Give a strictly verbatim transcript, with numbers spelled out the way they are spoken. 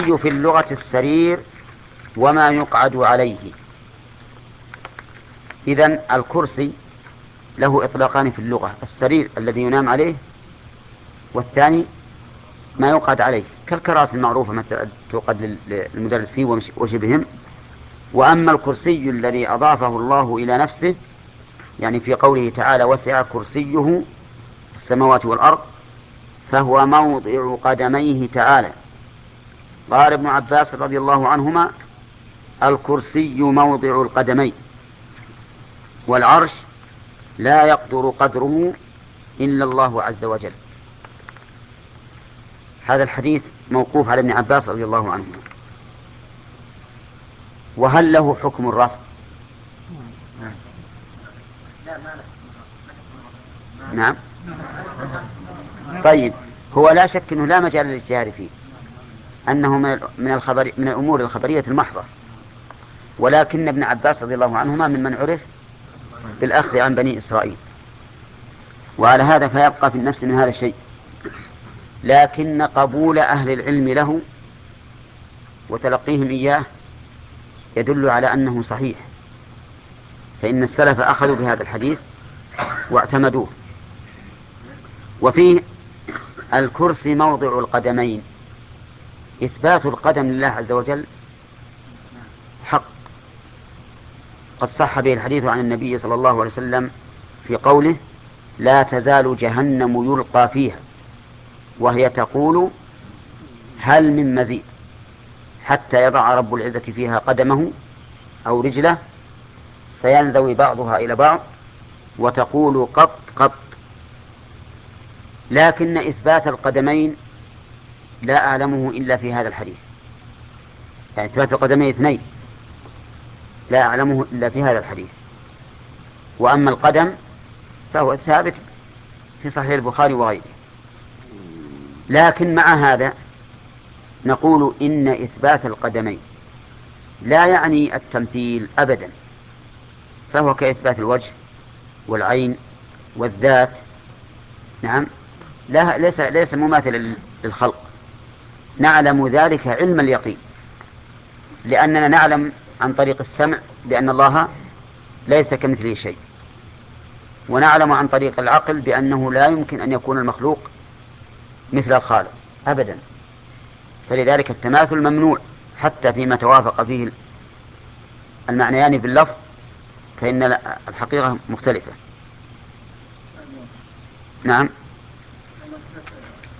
والكرسي في اللغة السرير وما يقعد عليه. إذن الكرسي له إطلاقان في اللغة: السرير الذي ينام عليه، والثاني ما يقعد عليه كالكراسي المعروفة مثل توقد للمدرسين وشبههم. وأما الكرسي الذي أضافه الله إلى نفسه، يعني في قوله تعالى: وسع كرسيه السماوات والأرض، فهو موضع قدميه تعالى. قال ابن عباس رضي الله عنهما: الكرسي موضع القدمين، والعرش لا يقدر قدره إلا الله عز وجل. هذا الحديث موقوف على ابن عباس رضي الله عنهما. وهل له حكم الرفع؟ نعم. طيب، هو لا شك أنه لا مجال للاجتهاد فيه، أنه من الخبر من الأمور الخبرية المحضة، ولكن ابن عباس رضي الله عنهما ممن عرف بالأخذ عن بني إسرائيل، وعلى هذا فيبقى في النفس من هذا الشيء. لكن قبول أهل العلم له وتلقيهم إياه يدل على أنه صحيح، فإن السلف أخذوا بهذا الحديث واعتمدوه. وفيه الكرسي موضع القدمين، إثبات القدم لله عز وجل حق، قد صح به الحديث عن النبي صلى الله عليه وسلم في قوله: لا تزال جهنم يلقى فيها وهي تقول هل من مزيد، حتى يضع رب العزة فيها قدمه أو رجله فينزوي بعضها إلى بعض وتقول قط قط. لكن إثبات القدمين لا أعلمه إلا في هذا الحديث، يعني إثبات القدمين اثنين لا أعلمه إلا في هذا الحديث. وأما القدم فهو ثابت في صحيح البخاري وغيره. لكن مع هذا نقول إن إثبات القدمين لا يعني التمثيل أبدا، فهو كإثبات الوجه والعين والذات. نعم، لا ليس ليس مماثلا للخلق. نعلم ذلك علم اليقين، لأننا نعلم عن طريق السمع بأن الله ليس كمثله شيء، ونعلم عن طريق العقل بأنه لا يمكن أن يكون المخلوق مثل الخالق أبدا. فلذلك التماثل ممنوع حتى فيما توافق فيه المعنيان في اللفظ، فإن الحقيقة مختلفة. نعم.